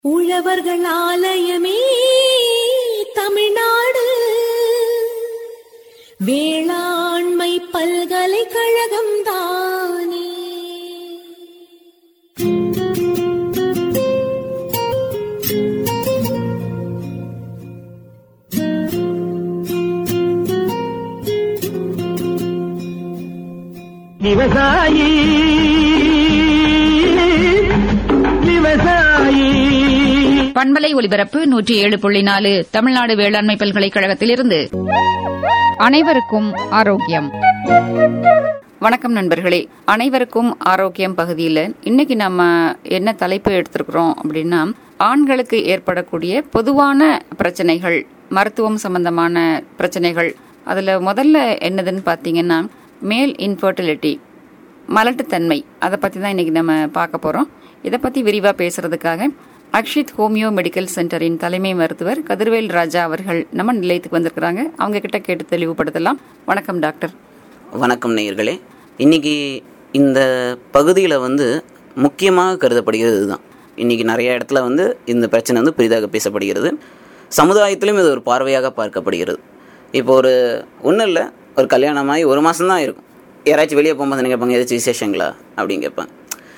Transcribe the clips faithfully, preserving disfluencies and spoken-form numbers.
உழவர்கள் ஆலயமே தமிழ்நாடு, வேளாண்மை பல்கலைக்கழகம் தானே. விவசாயி விவசாயி பண்பலை ஒலிபரப்பு நூற்றி ஏழு புள்ளி நாலு தமிழ்நாடு வேளாண்மை பல்கலைக்கழகத்திலிருந்து அனைவருக்கும் ஆரோக்கியம். வணக்கம் நண்பர்களே, அனைவருக்கும் ஆரோக்கியம் பகுதியில் இன்னைக்கு நம்ம என்ன தலைப்பு எடுத்திருக்கிறோம் அப்படின்னா, ஆண்களுக்கு ஏற்படக்கூடிய பொதுவான பிரச்சனைகள், மருத்துவம் சம்பந்தமான பிரச்சனைகள். அதில் முதல்ல என்னதுன்னு பார்த்தீங்கன்னா மேல் இன்ஃபர்டிலிட்டி, மலட்டுத்தன்மை. அதை பற்றி தான் இன்றைக்கி நம்ம பார்க்க போகிறோம். இதை பற்றி விரிவாக பேசுகிறதுக்காக அக்ஷித் ஹோமியோ மெடிக்கல் சென்டரின் தலைமை மருத்துவர் கதிர்வேல் ராஜா அவர்கள் நம்ம நிலையத்துக்கு வந்திருக்கிறாங்க. அவங்க கிட்ட கேட்டு தெளிவுபடுத்தலாம். வணக்கம் டாக்டர். வணக்கம் நேயர்களே. இன்றைக்கி இந்த பகுதியில் வந்து முக்கியமாக கருதப்படுகிறது இதுதான். இன்றைக்கி நிறைய இடத்துல வந்து இந்த பிரச்சனை வந்து பெரிதாக பேசப்படுகிறது. சமுதாயத்திலும் இது ஒரு பார்வையாக பார்க்கப்படுகிறது. இப்போ ஒரு ஒன்றும் இல்லை, ஒரு கல்யாணமாகி ஒரு மாதம் தான் இருக்கும். யாராச்சும் வெளியே போகும்போது என்ன கேட்பாங்க, ஏதாச்சும் விசேஷங்களா அப்படின்னு கேட்பாங்க.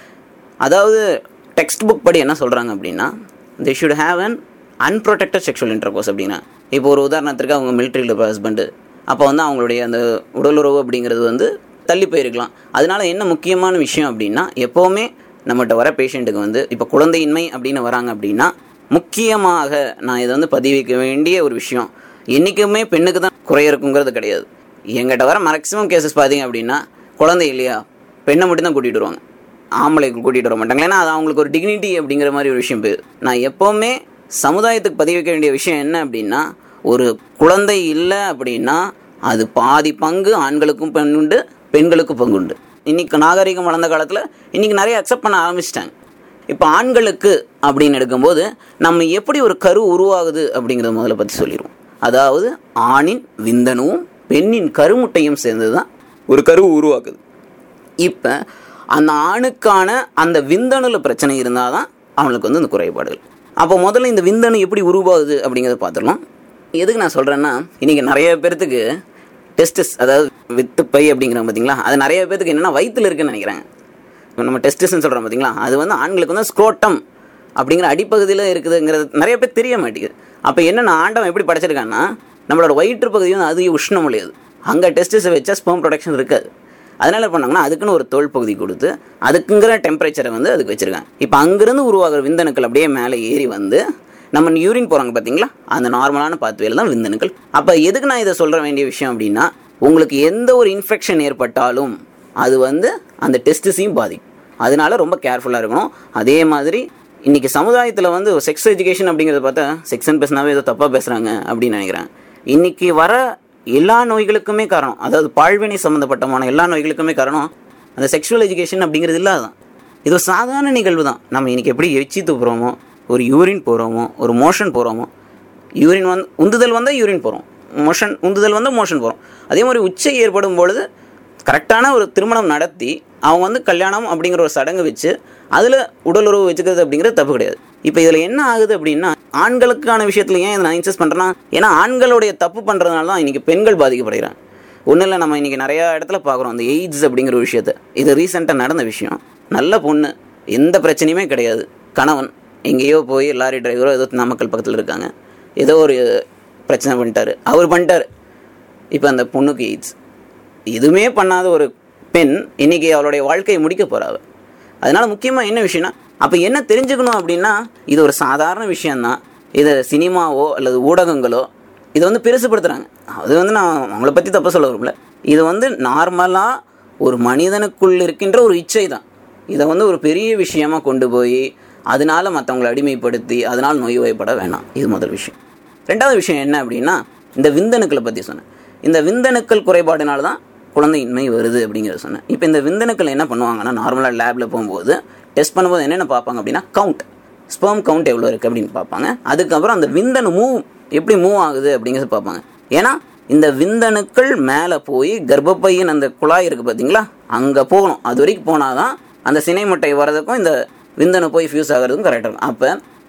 அதாவது டெக்ஸ்ட் புக் படி என்ன சொல்கிறாங்க அப்படின்னா, they should have an unprotected sexual intercourse அப்படின்னா, இப்போ ஒரு உதாரணத்திற்கு அவங்க மிலிட்ரியில் இருக்க ஹஸ்பண்டு, அப்போ வந்து அவங்களுடைய அந்த உடலுறவு அப்படிங்கிறது வந்து தள்ளி போயிருக்கலாம். அதனால என்ன முக்கியமான விஷயம் அப்படின்னா, எப்போவுமே நம்மகிட்ட வர பேஷண்ட்டுக்கு வந்து இப்போ குழந்தையின்மை அப்படின்னு வராங்க அப்படின்னா, முக்கியமாக நான் இதை வந்து பதிவிக்க வேண்டிய ஒரு விஷயம், என்றைக்குமே பெண்ணுக்கு தான் குறை இருக்குங்கிறது கிடையாது. எங்கிட்ட வர மேக்ஸிமம் கேசஸ் பார்த்தீங்க அப்படின்னா, குழந்தை இல்லையா, பெண்ணை மட்டும்தான் கூட்டிகிட்டு வருவாங்க, ஆம்பளைக்கு கூட்டிகிட்டு வர மாட்டாங்க. ஏன்னா அது அவங்களுக்கு ஒரு டிக்னிட்டி அப்படிங்கிற மாதிரி ஒரு விஷயம் போயிடுது. நான் எப்போவுமே சமுதாயத்துக்கு பதிவிக்க வேண்டிய விஷயம் என்ன அப்படின்னா, ஒரு குழந்தை இல்லை அப்படின்னா அது பாதி பங்கு ஆண்களுக்கும் பங்குண்டு, பெண்களுக்கும் பங்குண்டு. இன்றைக்கி நாகரிகம் வளர்ந்த காலத்தில் இன்றைக்கி நிறைய அக்செப்ட் பண்ண ஆரம்பிச்சிட்டாங்க. இப்போ ஆண்களுக்கு அப்படின்னு எடுக்கும்போது நம்ம எப்படி ஒரு கரு உருவாகுது அப்படிங்கிறத முதல்ல பற்றி சொல்லிடுவோம். அதாவது ஆணின் விந்தணுவும் பெண்ணின் கருமுட்டையும் சேர்ந்து தான் ஒரு கரு உருவாக்குது. இப்போ அந்த ஆணுக்கான அந்த விந்தணுவில் பிரச்சனை இருந்தால் தான் அவனுக்கு வந்து இந்த குறைபாடுகள். அப்போ முதல்ல இந்த விந்தணு எப்படி உருவாகுது அப்படிங்கிறத பார்த்துடலாம். எதுக்கு நான் சொல்கிறேன்னா, இன்றைக்கி நிறைய பேர்த்துக்கு டெஸ்டிஸ், அதாவது வித்துப்பை அப்படிங்கிறாங்க பார்த்தீங்களா, அது நிறைய பேர்த்துக்கு என்னென்னா வயிற்றில் இருக்குன்னு நினைக்கிறாங்க. இப்போ நம்ம டெஸ்டிஸ்ன்னு சொல்கிறோம் பார்த்தீங்களா, அது வந்து ஆண்களுக்கு வந்து ஸ்க்ரோட்டம் அப்படிங்கிற அடிப்பகுதியில் இருக்குதுங்கிறது நிறைய பேர் தெரிய மாட்டேங்குது. அப்போ என்னென்ன ஆண்டவன் எப்படி படைச்சிருக்கான்னா, நம்மளோட வயிற்று பகுதி வந்து அதிக உஷ்ணம் உடையது, அங்கே டெஸ்டிஸை வச்சா ஸ்பெர்ம் ப்ரொடக்ஷன் இருக்காது. அதனால் பண்ணாங்கன்னா அதுக்குன்னு ஒரு தோல் பகுதி கொடுத்து அதுக்குங்கிற டெம்பரேச்சரை வந்து அதுக்கு வச்சுருக்காங்க. இப்போ அங்கேருந்து உருவாகிற விந்தணுக்கள் அப்படியே மேலே ஏறி வந்து நம்ம யூரின் போகிறாங்க பார்த்தீங்களா, அந்த நார்மலான பாத்வேல தான் விந்தணுக்கள். அப்போ எதுக்கு நான் இதை சொல்கிற வேண்டிய விஷயம் அப்படின்னா, உங்களுக்கு எந்த ஒரு இன்ஃபெக்ஷன் ஏற்பட்டாலும் அது வந்து அந்த டெஸ்டிஸையும் பாதிக்கும். அதனால ரொம்ப கேர்ஃபுல்லாக இருக்கணும். அதே மாதிரி இன்றைக்கி சமுதாயத்தில் வந்து செக்ஸ் எஜுகேஷன் அப்படிங்கிறத பார்த்தா செக்ஸ்ன்னு பேசினாவே ஏதோ தப்பாக பேசுகிறாங்க அப்படின்னு நினைக்கிறேன். இன்றைக்கி வர எல்லா நோய்களுக்குமே காரணம், அதாவது பால்வினை சம்மந்தப்பட்டமான எல்லா நோய்களுக்குமே காரணம் அந்த செக்ஷுவல் எஜுகேஷன் அப்படிங்கிறது இல்லாதான். இது ஒரு சாதாரண நிகழ்வு தான். நம்ம இன்றைக்கி எப்படி எச்சி துப்புறோமோ, ஒரு யூரின் போகிறோமோ, ஒரு மோஷன் போகிறோமோ, யூரின் வந்து உந்துதல் வந்தால் யூரின் போகிறோம், மோஷன் உந்துதல் வந்தால் மோஷன் போகிறோம். அதே மாதிரி உச்சை ஏற்படும் பொழுது கரெக்டான ஒரு திருமணம் நடத்தி அவங்க வந்து கல்யாணம் அப்படிங்கிற ஒரு சடங்கு வச்சு அதில் உடலுறவு வச்சுக்கிறது அப்படிங்கிறது தப்பு கிடையாது. இப்போ இதில் என்ன ஆகுது அப்படின்னா, ஆண்களுக்கான விஷயத்தில் ஏன் இதை நான் இன்சிஸ்ட் பண்ணுறேன்னா, ஏன்னா ஆண்களுடைய தப்பு பண்ணுறதுனால தான் இன்றைக்கி பெண்கள் பாதிக்கப்படுகிறாங்க. ஒன்றும் இல்லை, நம்ம இன்றைக்கி நிறையா இடத்துல பார்க்குறோம் அந்த எய்ட்ஸ் அப்படிங்கிற ஒரு விஷயத்தை. இது ரீசெண்டாக நடந்த விஷயம். நல்ல பொண்ணு, எந்த பிரச்சனையுமே கிடையாது, கணவன் எங்கேயோ போய் லாரி டிரைவரோ ஏதோ நாமக்கல் பக்கத்தில் இருக்காங்க, ஏதோ ஒரு பிரச்சனை பண்ணிட்டாரு, அவர் பண்ணிட்டார். இப்போ அந்த பொண்ணுக்கு எய்ட்ஸ். எதுவுமே பண்ணாத ஒரு பெண் இன்றைக்கி அவளுடைய வாழ்க்கையை முடிக்க போகிறாள். அதனால் முக்கியமாக என்ன விஷயம்னா, அப்போ என்ன தெரிஞ்சுக்கணும் அப்படின்னா, இது ஒரு சாதாரண விஷயந்தான். இதை சினிமாவோ அல்லது ஊடகங்களோ இதை வந்து பெருசுப்படுத்துகிறாங்க. அது வந்து நான் அவங்கள பற்றி தப்பு சொல்ல விரும்பல. இது வந்து நார்மலாக ஒரு மனிதனுக்குள் இருக்கின்ற ஒரு இச்சை தான். இதை வந்து ஒரு பெரிய விஷயமாக கொண்டு போய் அதனால் மற்றவங்களை அடிமைப்படுத்தி அதனால் நோய்வாய்ப்பட வேணாம். இது முதல் விஷயம். ரெண்டாவது விஷயம் என்ன அப்படின்னா, இந்த விந்தணுக்களை பற்றி சொன்னேன். இந்த விந்தணுக்கள் குறைபாடுனால தான் குழந்தையின்மை வருது அப்படிங்கிறத சொன்னேன். இப்போ இந்த விந்தணுக்கள் என்ன பண்ணுவாங்கன்னா, நார்மலாக லேபில் போகும்போது டெஸ்ட் பண்ணும்போது என்னென்ன பார்ப்பாங்க அப்படின்னா, கவுண்ட், ஸ்பெர்ம் கவுண்ட் எவ்வளோ இருக்குது அப்படின்னு பார்ப்பாங்க. அதுக்கப்புறம் அந்த விந்தணு மூவ் எப்படி மூவ் ஆகுது அப்படிங்கிறத பார்ப்பாங்க. ஏன்னா இந்த விந்தணுக்கள் மேலே போய் கர்ப்பப்பையின் அந்த குழாய் இருக்குது பார்த்தீங்களா, அங்கே போகணும். அது வரைக்கும் போனால் தான் அந்த சினை முட்டை வர்றதுக்கும் இந்த விந்தணு போய் ஃபியூஸ் ஆகிறதுக்கும் கரெக்டாக இருக்கும். அப்போ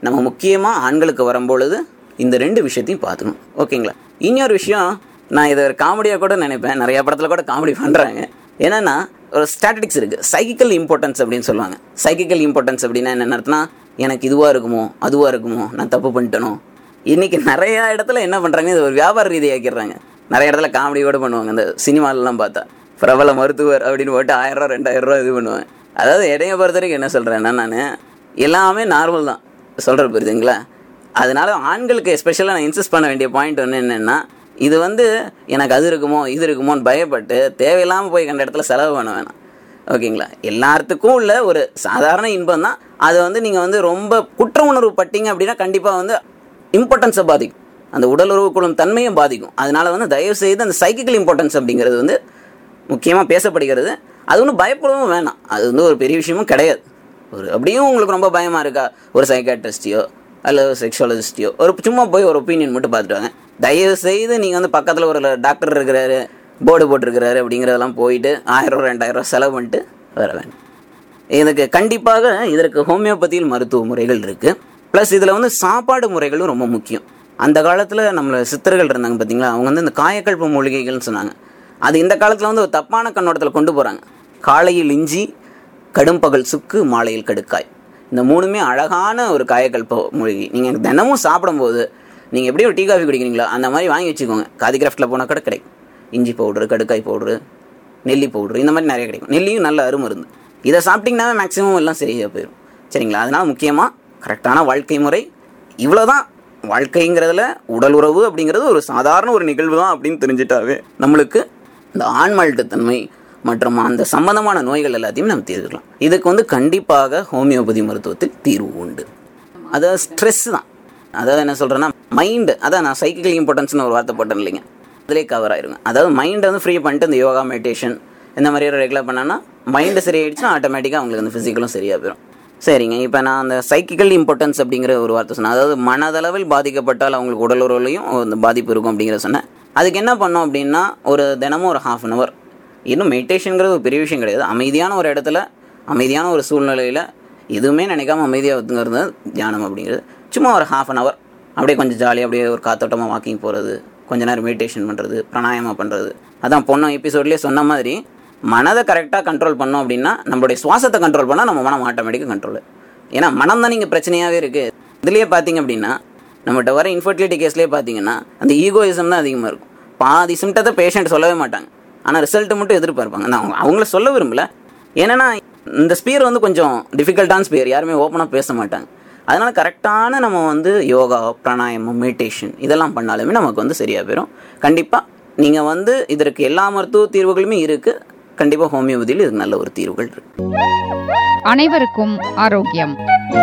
நம்ம முக்கியமாக ஆண்களுக்கு வரும்பொழுது இந்த ரெண்டு விஷயத்தையும் பார்த்துக்கணும். ஓகேங்களா? இன்னொரு விஷயம், நான் இதை ஒரு காமெடியாக கூட நினைப்பேன், நிறையா படத்தில் கூட காமெடி பண்ணுறாங்க. என்னென்னா ஒரு ஸ்டாட்டிஸ்டிக்ஸ் இருக்குது, சைக்கிக்கல் இம்பார்ட்டன்ஸ் அப்படின்னு சொல்லுவாங்க. சைக்கிக்கல் இம்பார்ட்டன்ஸ் அப்படின்னா என்ன அர்த்தம்னா, எனக்கு இதுவாக இருக்குமோ அதுவாக இருக்குமோ, நான் தப்பு பண்ணிட்டனோ. இன்றைக்கி நிறையா இடத்துல என்ன பண்ணுறாங்க, இது ஒரு வியாபார ரீதியாக்கிடுறாங்க. நிறைய இடத்துல காமெடி கூட பண்ணுவாங்க. இந்த சினிமாலெலாம் பார்த்தா பிரபல மருத்துவர் அப்படின்னு போட்டு ஆயிரரூவா ரெண்டாயிரரூவா இது பண்ணுவேன். அதாவது இடையை பொறுத்த வரைக்கும் என்ன சொல்கிறேன்னா, நான் எல்லாமே நார்மல் தான் சொல்கிற புரியுதுங்களா? அதனால ஆண்களுக்கு எஸ்பெஷலாக நான் இன்சிஸ்ட் பண்ண வேண்டிய பாயிண்ட் ஒன்று என்னென்னா, இது வந்து எனக்கு அது இருக்குமோ இது இருக்குமோன்னு பயப்பட்டு தேவையில்லாமல் போய் கண்ட இடத்துல செலவு பண்ண வேணாம். ஓகேங்களா? எல்லாத்துக்கும் உள்ள ஒரு சாதாரண இன்பம் தான். அதை வந்து நீங்கள் வந்து ரொம்ப குற்ற உணர்வு பட்டீங்க அப்படின்னா கண்டிப்பாக வந்து இம்பார்ட்டன்ஸை பாதிக்கும், அந்த உடல் உறவு கொள்ளும் தன்மையை பாதிக்கும். அதனால் வந்து தயவு செய்து அந்த சைக்கிக்கல் இம்பார்ட்டன்ஸ் அப்படிங்கிறது வந்து முக்கியமாக பேசப்படுகிறது. அது ஒன்றும் பயப்படவும் வேணாம், அது வந்து ஒரு பெரிய விஷயமும் கிடையாது. ஒரு அப்படியும் உங்களுக்கு ரொம்ப பயமாக இருக்கா, ஒரு சைக்காட்ரிஸ்டையோ அல்லது செக்ஷுவாலஜிஸ்டையோ ஒரு சும்மா போய் ஒரு ஒப்பீனியன் மட்டும் பார்த்துட்டு வாங்க. தயவு செய்து நீங்கள் வந்து பக்கத்தில் ஒரு டாக்டர் இருக்கிறாரு, போர்டு போட்டிருக்கிறாரு அப்படிங்கிறதெல்லாம் போயிட்டு ஆயிரம் ரெண்டாயிரம் செலவு பண்ணிட்டு வர வேண்டாம். இதுக்கு கண்டிப்பாக இதற்கு ஹோமியோபதியில் மருத்துவ முறைகள் இருக்குது. ப்ளஸ் இதில் வந்து சாப்பாடு முறைகளும் ரொம்ப முக்கியம். அந்த காலத்தில் நம்மளை சித்தர்கள் இருந்தாங்க பார்த்தீங்களா, அவங்க வந்து இந்த காயக்கல்ப மூலிகைகள்னு சொன்னாங்க. அது இந்த காலத்தில் வந்து ஒரு தப்பான கண்ணோட்டத்தில் கொண்டு போகிறாங்க. காலையில் இஞ்சி, கடும்பகல் சுக்கு, மாலையில் கடுக்காய், இந்த மூணுமே அழகான ஒரு காயக்கல்ப மூலிகை. நீங்கள் தினமும் சாப்பிடும்போது நீங்கள் எப்படி ஒரு டீ காஃபி குடிக்கிறீங்களோ அந்த மாதிரி வாங்கி வச்சுக்கோங்க. காதி கிராஃப்டில் போனால் கூட கிடைக்கும். இஞ்சி பவுட்ரு, கடுக்காய் பவுட்ரு, நெல்லி பவுட்ரு, இந்த மாதிரி நிறைய கிடைக்கும். நெல்லியும் நல்ல அருமருந்து. இதை சாப்பிட்டிங்கன்னாவே மேக்ஸிமம் எல்லாம் சரியாக போயிடும். சரிங்களா? அதனால் முக்கியமாக கரெக்டான வாழ்க்கை முறை இவ்வளோ தான். வாழ்க்கைங்கிறதுல உடல் உறவு அப்படிங்கிறது ஒரு சாதாரண ஒரு நிகழ்வு தான் அப்படின்னு தெரிஞ்சிட்டாவே நம்மளுக்கு இந்த ஆண்மல்ட்டுத்தன்மை மற்றும் அந்த சம்பந்தமான நோய்கள் எல்லாத்தையும் நம்ம தீர்க்கலாம். இதுக்கு வந்து கண்டிப்பாக ஹோமியோபதி மருத்துவத்தில் தீர்வு உண்டு. அதாவது ஸ்ட்ரெஸ் தான். அதாவது என்ன சொல்கிறேன்னா, மைண்டு, அதான் நான் சைக்கிக்கல் இம்பார்ட்டன்ஸ்னு ஒரு வார்த்தை போட்டேன் இல்லைங்க, அதிலே கவர் ஆயிருங்க. அதாவது மைண்டை வந்து ஃப்ரீ பண்ணிட்டு இந்த யோகா மெடிடேஷன் இந்த மாதிரியான ரெகுலர் பண்ணான்னா மைண்டு சரியாயிடுச்சுன்னா ஆட்டோமேட்டிக்காக அவங்களுக்கு அந்த ஃபிசிக்கலும் சரியாக போயிடும். சரிங்க, இப்போ நான் அந்த சைக்கிக்கல் இம்பார்ட்டன்ஸ் அப்படிங்கிற ஒரு வார்த்தை சொன்னேன். அதாவது மனதளவில் பாதிக்கப்பட்டால் அவங்களுக்கு உடல் உறவுலையும் அந்த பாதிப்பு இருக்கும் அப்படிங்கிற சொன்னேன். அதுக்கு என்ன பண்ணோம் அப்படின்னா, ஒரு தினமும் ஒரு ஹாஃப் அன் ஹவர், இன்னும் மெடிடேஷனுங்கிறது ஒரு பெரிய விஷயம் கிடையாது, அமைதியான ஒரு இடத்துல அமைதியான ஒரு சூழ்நிலையில் எதுவுமே நினைக்காம அமைதியாக ஒத்துங்கிறது தியானம் அப்படிங்கிறது. சும்மா ஒரு ஹாஃப் அன் ஹவர் அப்படியே கொஞ்சம் ஜாலியாக அப்படியே ஒரு காத்தோட்டமாக வாக்கிங் போகிறது, கொஞ்ச நேரம் மெடிடேஷன் பண்ணுறது, பிராணாயாமம் பண்ணுறது. அதான் பொண்ணு எபிசோட்லேயே சொன்ன மாதிரி மனதை கரெக்டாக கண்ட்ரோல் பண்ணோம் அப்படின்னா, நம்மளுடைய சுவாசத்தை கண்ட்ரோல் பண்ணால் நம்ம மனம் ஆட்டோமேட்டிக்காக கண்ட்ரோல். ஏன்னா மனம் தான் நீங்கள் பிரச்சனையாகவே இருக்குது. இதுலேயே பார்த்தீங்க அப்படின்னா, நம்மகிட்ட வர இன்ஃபர்டிலிட்டி கேஸ்லேயே பார்த்தீங்கன்னா அந்த ஈகோயிசம் தான் அதிகமாக இருக்கும். பாதி சிம்டத்தை பேஷண்ட் சொல்லவே மாட்டாங்க, ஆனால் ரிசல்ட்டு மட்டும் எதிர்பார்ப்பாங்க. நான் அவங்க அவங்கள சொல்ல விரும்பல, ஏன்னா இந்த ஸ்பியர் வந்து கொஞ்சம் டிஃபிகல்ட்டான ஸ்பியர், யாருமே ஓப்பனாக பேச மாட்டாங்க. அதனால் கரெக்டான நம்ம வந்து யோகா, பிராணாயாமம், மெடிடேஷன் இதெல்லாம் பண்ணாலுமே நமக்கு வந்து சரியாக போயிடும். கண்டிப்பாக நீங்கள் வந்து இதற்கு எல்லா மருத்துவ தீர்வுகளுமே இருக்குது. கண்டிப்பாக ஹோமியோபதியில் இதுக்கு நல்ல ஒரு தீர்வுகள் இருக்கு. அனைவருக்கும் ஆரோக்கியம்.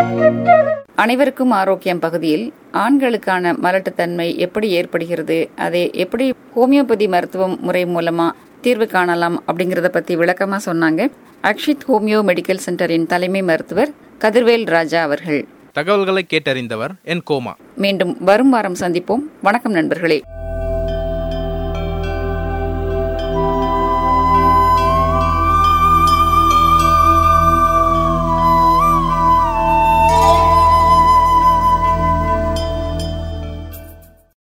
அனைவருக்கும் ஆரோக்கியம் பகுதியில் ஆண்களுக்கான மலட்டுத்தன்மை எப்படி ஏற்படுகிறது, அதை எப்படி ஹோமியோபதி மருத்துவம் முறை மூலமா தீர்வு காணலாம் அப்படிங்கறத பத்தி விளக்கமா சொன்னாங்க அக்ஷித் ஹோமியோ மெடிக்கல் சென்டரின் தலைமை மருத்துவர் கதிர்வேல் ராஜா அவர்கள். தகவல்களை கேட்டறிந்தவர் என் கோமா. மீண்டும் வரும் வாரம் சந்திப்போம். வணக்கம் நண்பர்களே.